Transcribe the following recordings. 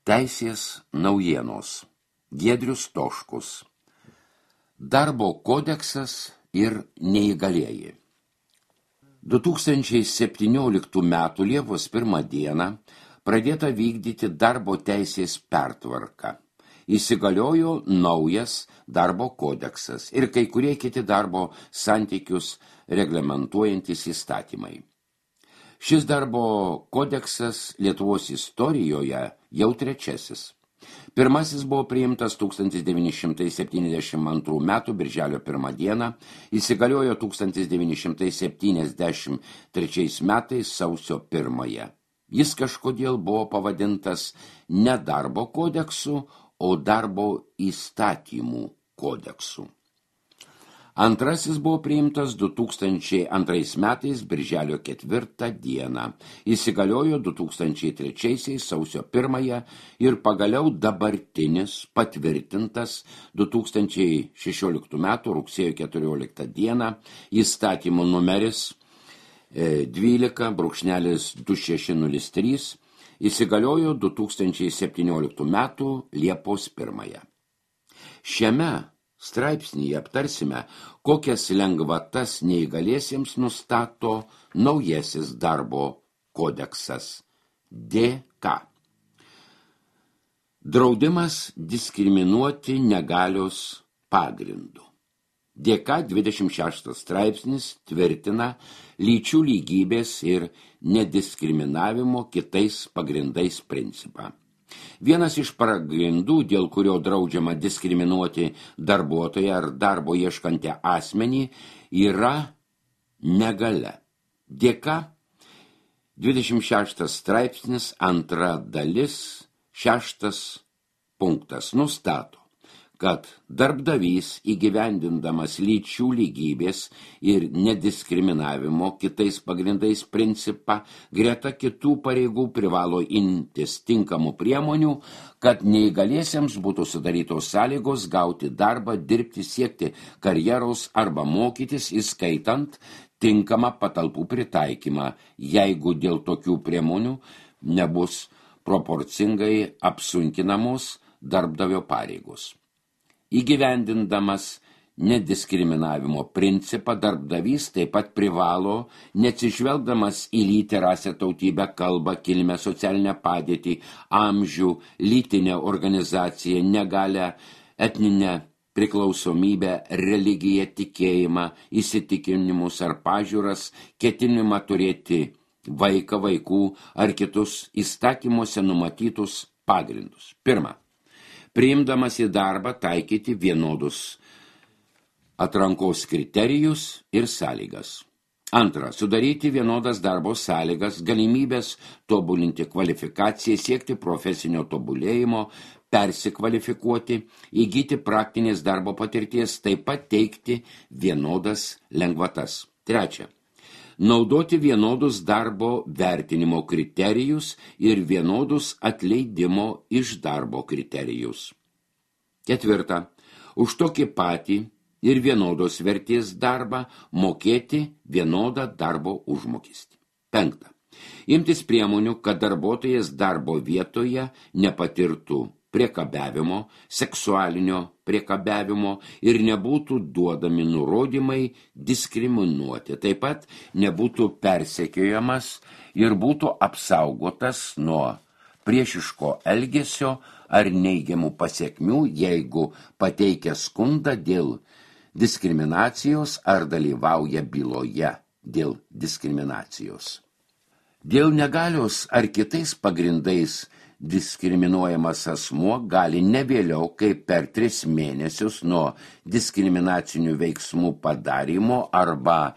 Teisės naujienos. Giedrius Toškus. Darbo kodeksas ir neįgalieji. 2017 m. Liepos 1 dieną pradėta vykdyti darbo teisės pertvarka. Įsigaliojo naujas darbo kodeksas ir kai kurie kiti darbo santykius reglamentuojantys įstatymai. Šis darbo kodeksas Lietuvos istorijoje jau trečiasis. Pirmasis buvo priimtas 1972 m. birželio 1 dieną, įsigaliojo 1973 metais sausio 1. Jis kažkodėl buvo pavadintas ne darbo kodeksu, o darbo įstatymų kodeksu. Antrasis buvo priimtas 2002 metais birželio 4 dieną, įsigaliojo 2003 sausio 1 ir pagaliau dabartinis patvirtintas 2016 metų rugsėjo 14 dieną įstatymų numeris 12/2603 įsigaliojo 2017 metų Liepos 1. Šiame straipsnyje aptarsime, kokias lengvatas neįgaliesiems nustato naujasis darbo kodeksas DK. Draudimas diskriminuoti negalios pagrindu. DK 26 straipsnis tvirtina lyčių lygybės ir nediskriminavimo kitais pagrindais principą. Vienas iš pagrindų, dėl kurio draudžiama diskriminuoti darbuotoją ar darbo ieškantį asmenį, yra negalia. DK 26 straipsnis 2 dalis 6 punktas nustato, kad darbdavys įgyvendindamas lyčių lygybės ir nediskriminavimo kitais pagrindais principą greta kitų pareigų privalo imtis tinkamų priemonių, kad neįgaliesiems būtų sudarytos sąlygos gauti darbą, dirbti, siekti karjeros arba mokytis, įskaitant tinkamą patalpų pritaikymą, jeigu dėl tokių priemonių nebus proporcingai apsunkinamos darbdavio pareigos. Įgyvendindamas nediskriminavimo principą darbdavys taip pat privalo, neatsižvelgdamas į lytį, rasę, tautybę, kalbą, kilmę, socialinę padėtį, amžių, lytinę organizaciją, negalią, etninę priklausomybę, religiją, tikėjimą, įsitikinimus ar pažiūras, ketinimą turėti vaiką, vaikų ar kitus įstatymuose numatytus pagrindus. Pirma, priimdamas į darbą taikyti vienodus atrankos kriterijus ir sąlygas. Antra, sudaryti vienodas darbo sąlygas, galimybės tobulinti kvalifikaciją, siekti profesinio tobulėjimo, persikvalifikuoti, įgyti praktinės darbo patirties, taip pat teikti vienodas lengvatas. Trečia, naudoti vienodus darbo vertinimo kriterijus ir vienodus atleidimo iš darbo kriterijus. Ketvirta, už tokį patį ir vienodos vertės darbą mokėti vienodą darbo užmokestį. Penkta, imtis priemonių, kad darbuotojas darbo vietoje nepatirtų priekabiavimo, seksualinio priekabiavimo ir nebūtų duodami nurodymai diskriminuoti. Taip pat nebūtų persekiojamas ir būtų apsaugotas nuo priešiško elgesio ar neigiamų pasekmių, jeigu pateikia skundą dėl diskriminacijos ar dalyvauja byloje dėl diskriminacijos. Dėl negalios ar kitais pagrindais diskriminuojamas asmuo gali ne vėliau kaip per 3 mėnesius nuo diskriminacinių veiksmų padarymo arba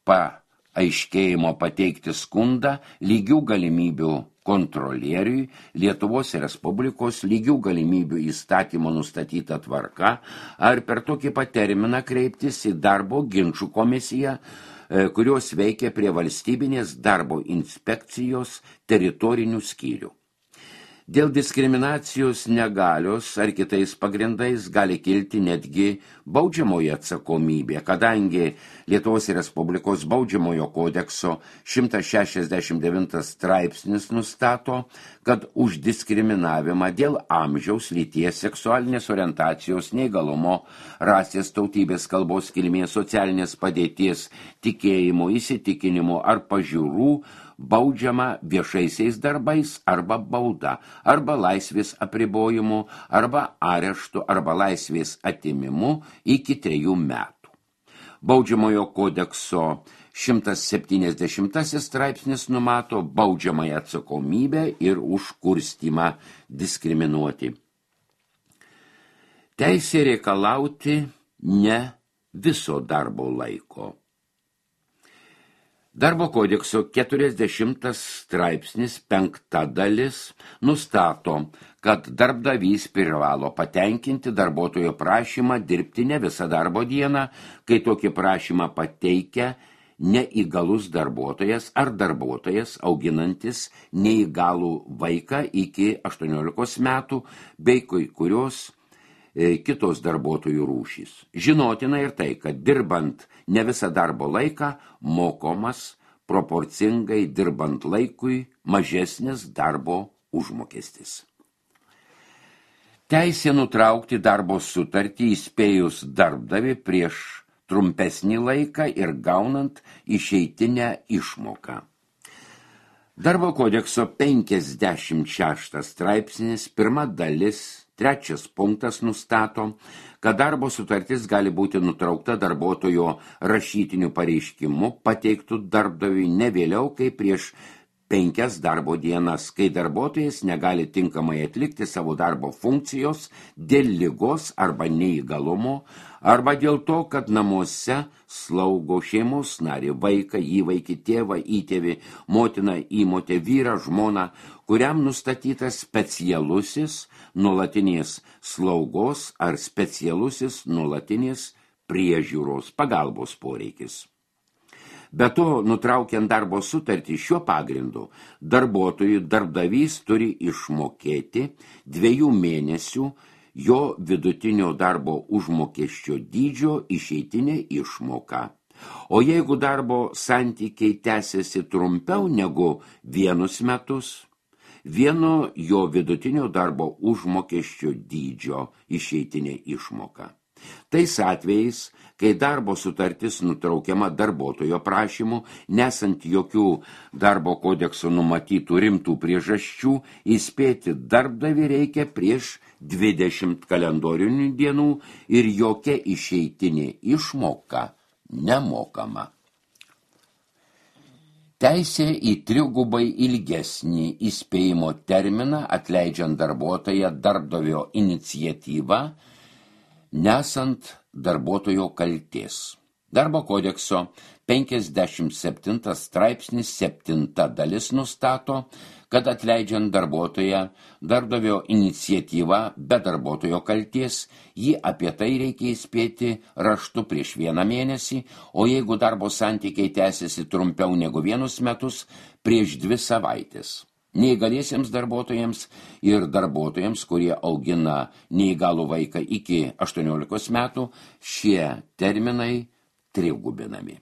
paaiškėjimo pateikti skundą lygių galimybių kontrolieriui Lietuvos Respublikos lygių galimybių įstatymo nustatyta tvarka ar per tokį pat terminą kreiptis į darbo ginčų komisiją, kurios veikia prie valstybinės darbo inspekcijos teritorinių skyrių. Dėl diskriminacijos negalios ar kitais pagrindais gali kilti netgi baudžiamoji atsakomybė, kadangi Lietuvos Respublikos baudžiamojo kodekso 169 straipsnis nustato, kad už diskriminavimą dėl amžiaus, lyties, seksualinės orientacijos, neįgalumo, rasės, tautybės, kalbos, kilmės, socialinės padėties, tikėjimo, įsitikinimo ar pažiūrų baudžiama viešaisiais darbais arba bauda, arba laisvės apribojimu, arba areštu, arba laisvės atimimu iki 3 metų. Baudžiamojo kodekso 170 straipsnis numato baudžiamąją atsakomybę ir už kurstymą diskriminuoti. Teisė reikalauti ne viso darbo laiko. Darbo kodekso 40 straipsnis 5 dalis nustato, kad darbdavys privalo patenkinti darbuotojo prašymą dirbti ne visą darbo dieną, kai tokį prašymą pateikia neįgalus darbuotojas ar darbuotojas auginantis neįgalų vaiką iki 18 metų bei kai kurios kitos darbuotojų rūšys. Žinotina ir tai, kad dirbant ne visą darbo laiką mokomas proporcingai dirbant laikui mažesnis darbo užmokestis. Teisė nutraukti darbo sutartį įspėjus darbdavį prieš trumpesnį laiką ir gaunant išeitinę išmoką. Darbo kodekso 56 straipsnis 1 dalis 3 punktas nustato, kad darbo sutartis gali būti nutraukta darbuotojo rašytiniu pareiškimu pateiktų darbdaviui ne vėliau kaip prieš 5 darbo dienas, kai darbuotojas negali tinkamai atlikti savo darbo funkcijos dėl ligos arba neįgalumo, arba dėl to, kad namuose slaugo šeimos narį, vaiką, įvaikį, tėvą, įtėvį, motiną, įmotę, vyrą, žmoną, kuriam nustatytas specialusis nuolatinės slaugos ar specialusis nuolatinės priežiūros pagalbos poreikis. Be to, nutraukiant darbo sutartį šiuo pagrindu, darbuotojui darbdavys turi išmokėti 2 mėnesių jo vidutinio darbo užmokesčio dydžio išeitinę išmoką. O jeigu darbo santykiai tęsiasi trumpiau negu 1 metus, 1 jo vidutinio darbo užmokesčio dydžio išeitinė išmoka. Tais atvejais, kai darbo sutartis nutraukiama darbuotojo prašymu, nesant jokių darbo kodekso numatytų rimtų priežasčių, įspėti darbdavį reikia prieš 20 kalendorinių dienų ir jokia išeitinė išmoka nemokama. Teisė į 3 ilgesnį įspėjimo terminą atleidžiant darbuotoją darbdavio iniciatyvą, nesant darbuotojo kaltės. Darbo kodekso 57 straipsnis 7 dalis nustato, kad atleidžiant darbuotoją darbdavio iniciatyva be darbuotojo kaltės, jį apie tai reikia įspėti raštu prieš 1 mėnesį, o jeigu darbo santykiai tęsiasi trumpiau negu 1 metus, prieš 2 savaitės. Neįgaliesiems darbuotojams ir darbuotojams, kurie augina neįgalų vaiką iki 18 metų, šie terminai trigubinami.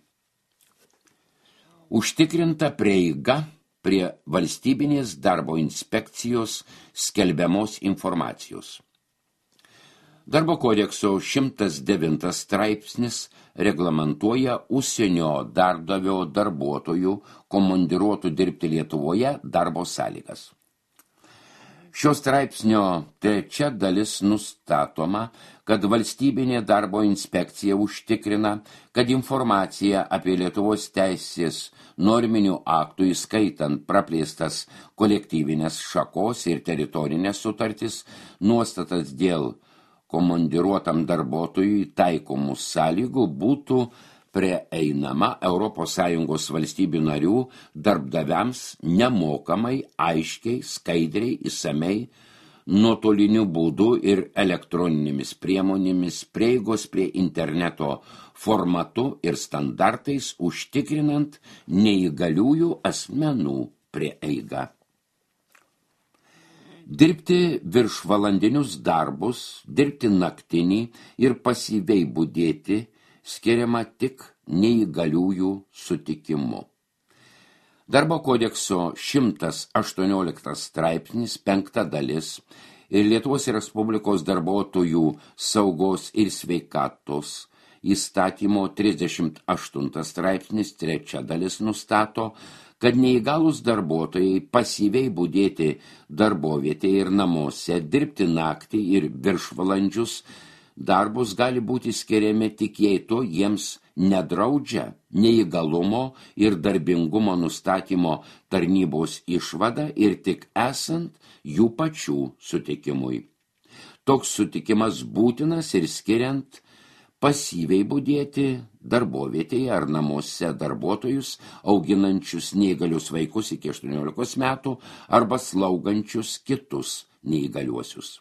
Užtikrinta prieiga prie valstybinės darbo inspekcijos skelbiamos informacijos. Darbo kodekso 109 straipsnis reglamentuoja užsienio darbdavio darbuotojų komandiruotų dirbti Lietuvoje darbo sąlygas. Šio straipsnio 3 dalis nustatoma, kad valstybinė darbo inspekcija užtikrina, kad informacija apie Lietuvos teisės norminių aktų įskaitant praplėstas kolektyvinės šakos ir teritorinės sutartis, nuostatas dėl komandiruotam darbuotojui taikomų sąlygų būtų prieinama ES valstybių narių darbdaviams nemokamai, aiškiai, skaidriai, išsamei, nuotoliniu būdu ir elektroninėmis priemonėmis prieigos prie interneto formatu ir standartais užtikrinant neįgaliųjų asmenų prieigą. Dirbti viršvalandinius darbus, dirbti naktinį ir pasyviai budėti skiriama tik neįgaliųjų sutikimu. Darbo kodekso 118 straipsnis 5 dalis ir Lietuvos Respublikos darbuotojų saugos ir sveikatos įstatymo 38 straipsnis 3 dalis nustato, kad neįgalūs darbuotojai pasyviai budėti darbovietėje ir namuose, dirbti naktį ir viršvalandžius darbus gali būti skiriami tik jei to jiems nedraudžia neįgalumo ir darbingumo nustatymo tarnybos išvada ir tik esant jų pačių sutikimui. Toks sutikimas būtinas ir skiriant pasyviai budėti darbovietėje ar namuose darbuotojus, auginančius neįgalius vaikus iki 18 metų arba slaugančius kitus neįgaliuosius.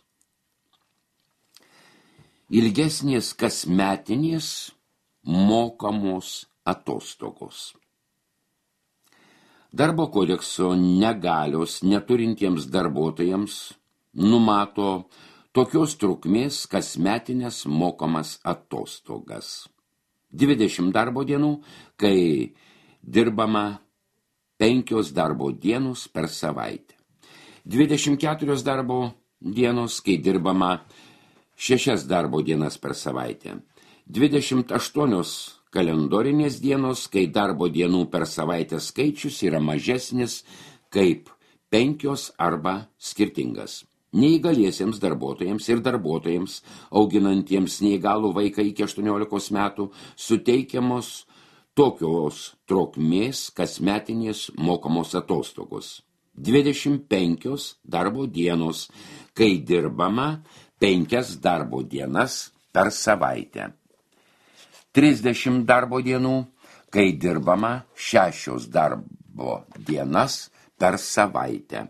Ilgesnės kasmetinės mokamos atostogos. Darbo kodekso negalios neturintiems darbuotojams numato tokios trukmės kasmetinės mokamas atostogas. 20 darbo dienų, kai dirbama 5 darbo dienos per savaitę. 24 darbo dienos, kai dirbama 6 darbo dienas per savaitę. 28 kalendorinės dienos, kai darbo dienų per savaitę skaičius yra mažesnis kaip 5 arba skirtingas. Neįgaliesiems darbuotojams ir darbuotojams, auginantiems neįgalų vaiką iki 18 metų, suteikiamos tokios trukmės kasmetinės mokamos atostogos. 25 darbo dienos, kai dirbama 5 darbo dienas per savaitę. 30 darbo dienų, kai dirbama 6 darbo dienas per savaitę.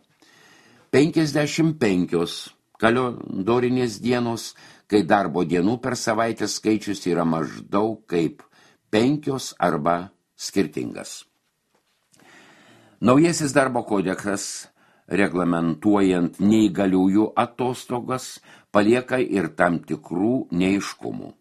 55 kalendorinės dienos, kai darbo dienų per savaitę skaičius yra maždaug kaip 5 arba skirtingas. Naujasis darbo kodeksas, reglamentuojant neįgaliųjų atostogas, palieka ir tam tikrų neaiškumų.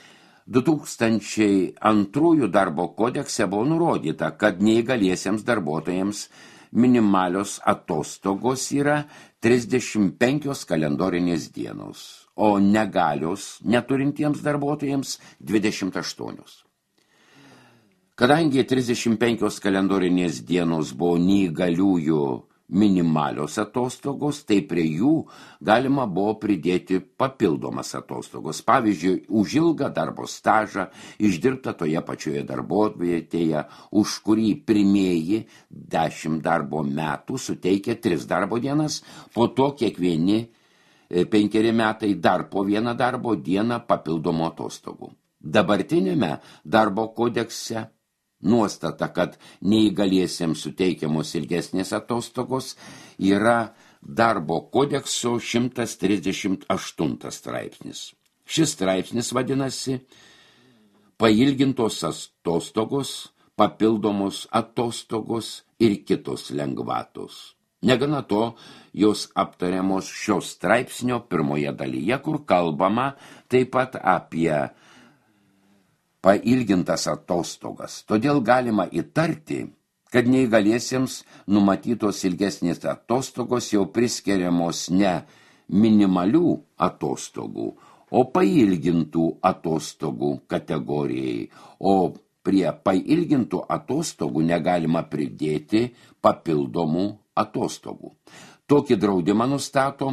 2002 darbo kodekse buvo nurodyta, kad neįgaliesiems darbuotojams minimalios atostogos yra 35 kalendorinės dienos, o negalios neturintiems darbuotojams 28. Kadangi 35 kalendorinės dienos buvo neįgaliųjų minimalios atostogos, tai prie jų galima buvo pridėti papildomas atostogos. Pavyzdžiui, už ilgą darbo stažą išdirbtą toje pačioje darbovietėje, už kurį pirmieji 10 darbo metų suteikia 3 darbo dienas, po to kiekvieni 5 metai dar po 1 darbo dieną papildomų atostogų. Dabartinėme darbo kodekse nuostata, kad neįgaliesiems suteikiamos ilgesnės atostogos, yra darbo kodekso 138 straipsnis. Šis straipsnis vadinasi pailgintos atostogos, papildomos atostogos ir kitos lengvatos. Negana to, jos aptariamos šios straipsnio pirmoje dalyje, kur kalbama taip pat apie pailgintas atostogas. Todėl galima įtarti, kad neįgaliesiems numatytos ilgesnės atostogos jau priskiriamos ne minimalių atostogų, o pailgintų atostogų kategorijai, o prie pailgintų atostogų negalima pridėti papildomų atostogų. Tokį draudimą nustato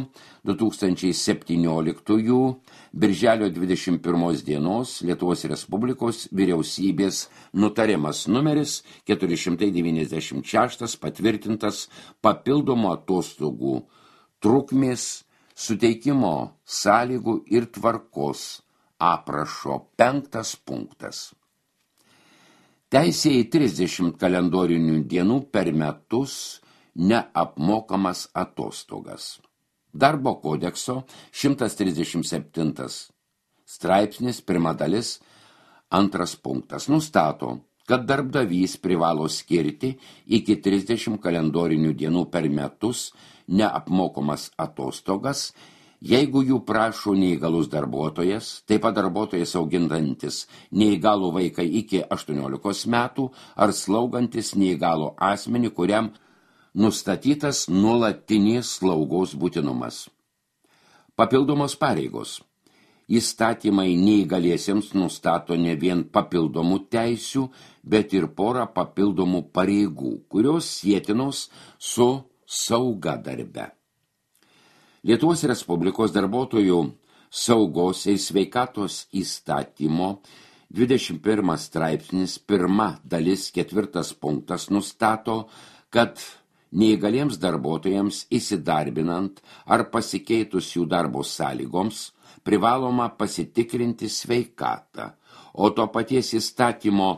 2017 birželio 21 dienos Lietuvos Respublikos vyriausybės nutarimas numeris 496 patvirtintas papildomų atostogų trukmės suteikimo sąlygų ir tvarkos aprašo 5 punktas. Teisė į 30 kalendorinių dienų per metus neapmokamas atostogas. Darbo kodekso 137 straipsnis 1 dalis 2 punktas nustato, kad darbdavys privalo skirti iki 30 kalendorinių dienų per metus neapmokomas atostogas, jeigu jų prašo neįgalus darbuotojas, taip pat darbuotojas auginantis neįgalų vaiką iki 18 metų ar slaugantis neįgalų asmenį, kuriam nustatytas nuolatinis slaugos būtinumas. Papildomos pareigos. Įstatymai neįgaliesiems nustato ne vien papildomų teisių, bet ir porą papildomų pareigų, kurios sietinos su sauga darbe. Lietuvos Respublikos darbuotojų saugos ir sveikatos įstatymo 21 straipsnis 1 dalis 4 punktas nustato, kad neįgaliems darbuotojams įsidarbinant ar pasikeitus jų darbo sąlygoms privaloma pasitikrinti sveikatą, o to paties įstatymo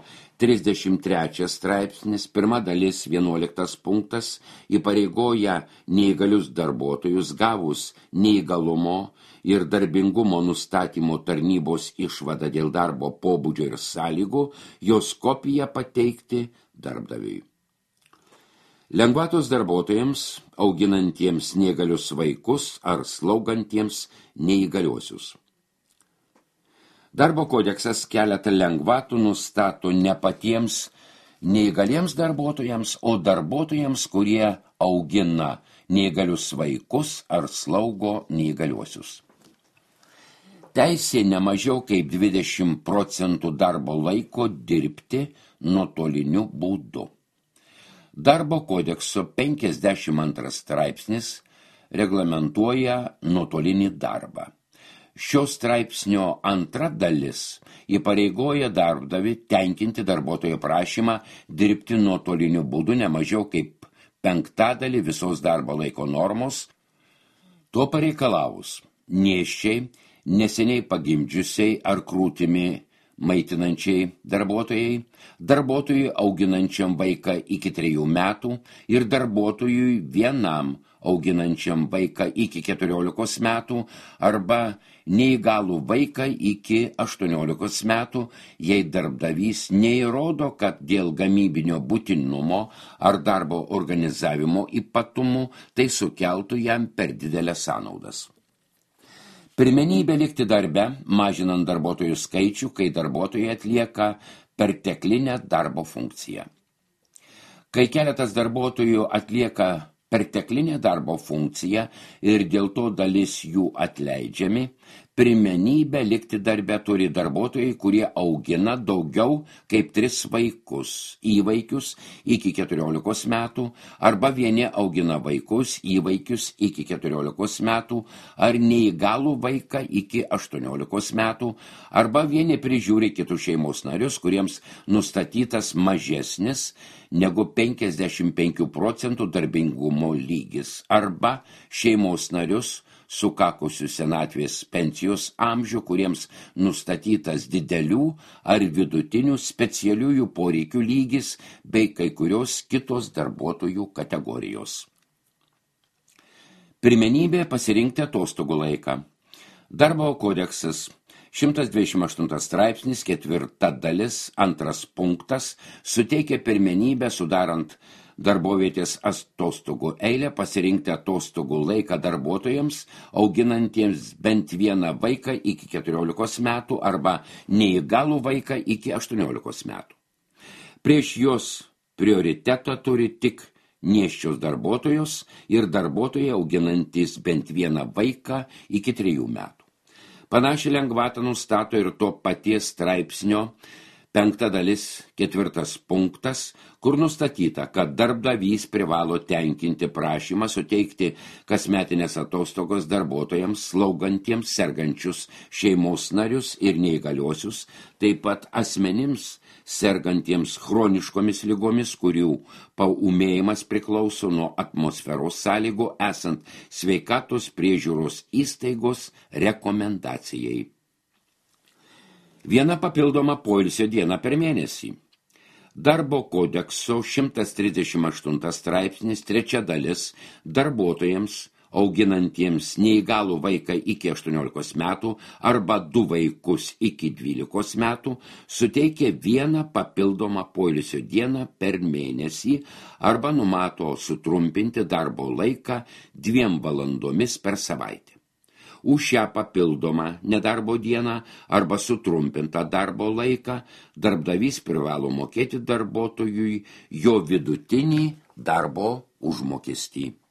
33 straipsnis 1 dalis 11 punktas įpareigoja neįgalius darbuotojus gavus neįgalumo ir darbingumo nustatymo tarnybos išvadą dėl darbo pobūdžio ir sąlygų, jos kopiją pateikti darbdaviui. Lengvatos darbuotojams, auginantiems neįgalius vaikus ar slaugantiems neįgaliuosius. Darbo kodeksas keletą lengvatų nustato ne patiems neįgaliems darbuotojams, o darbuotojams, kurie augina neįgalius vaikus ar slaugo neįgaliuosius. Teisė nemažiau kaip 20% darbo laiko dirbti nuotoliniu būdu. Darbo kodekso 52 straipsnis reglamentuoja nuotolinį darbą. Šio straipsnio antra dalis įpareigoja darbdavį tenkinti darbuotojo prašymą dirbti nuotoliniu būdu ne mažiau kaip 1/5 visos darbo laiko normos, to pareikalavus nėščiai, neseniai pagimdžiusiai ar krūtimi maitinančiai darbuotojai, darbuotojui auginančiam vaiką iki 3 metų ir darbuotojui vienam auginančiam vaiką iki 14 metų arba neįgalų vaiką iki 18 metų, jei darbdavys neįrodo, kad dėl gamybinio būtinumo ar darbo organizavimo ypatumų tai sukeltų jam per didelės sąnaudas. Pirmenybė likti darbe, mažinant darbuotojų skaičių, kai darbuotojai atlieka perteklinę darbo funkciją. Kai keletas darbuotojų atlieka perteklinę darbo funkciją ir dėl to dalis jų atleidžiami, pirmenybę likti darbe turi darbuotojai, kurie augina daugiau kaip 3 vaikus, įvaikius iki 14 metų, arba vieni augina vaikus, įvaikius iki 14 metų, ar neįgalų vaiką iki 18 metų, arba vieni prižiūri kitus šeimos narius, kuriems nustatytas mažesnis negu 55% darbingumo lygis, arba šeimos narius, sukakusių senatvės pensijos amžių, kuriems nustatytas didelių ar vidutinių specialiųjų poreikių lygis bei kai kurios kitos darbuotojų kategorijos. Pirmenybė pasirinkti atostogų laiką. Darbo kodeksas 128 straipsnis 4 dalis 2 punktas suteikia pirmenybę sudarant darbovietės atostogų eilę pasirinkti atostogų laiką darbuotojams, auginantiems bent vieną vaiką iki 14 metų arba neįgalų vaiką iki 18 metų. Prieš jos prioritetą turi tik nėščios darbuotojos ir darbuotojai auginantys bent vieną vaiką iki 3 metų. Panašią lengvatą nustato ir to paties straipsnio 5 dalis 4 punktas, kur nustatyta, kad darbdavys privalo tenkinti prašymą suteikti kasmetinės atostogos darbuotojams, slaugantiems sergančius šeimos narius ir neįgaliuosius, taip pat asmenims sergantiems chroniškomis ligomis, kurių paūmėjimas priklauso nuo atmosferos sąlygų esant sveikatos priežiūros įstaigos rekomendacijai. Viena papildoma poilsio diena per mėnesį. Darbo kodekso 138 straipsnis 3 dalis darbuotojams, auginantiems neįgalų vaiką iki 18 metų arba 2 vaikus iki 12 metų suteikia 1 papildomą poilsio dieną per mėnesį arba numato sutrumpinti darbo laiką 2 valandomis per savaitę. Už šią papildomą nedarbo dieną arba sutrumpintą darbo laiką darbdavys privalo mokėti darbuotojui jo vidutinį darbo užmokestį.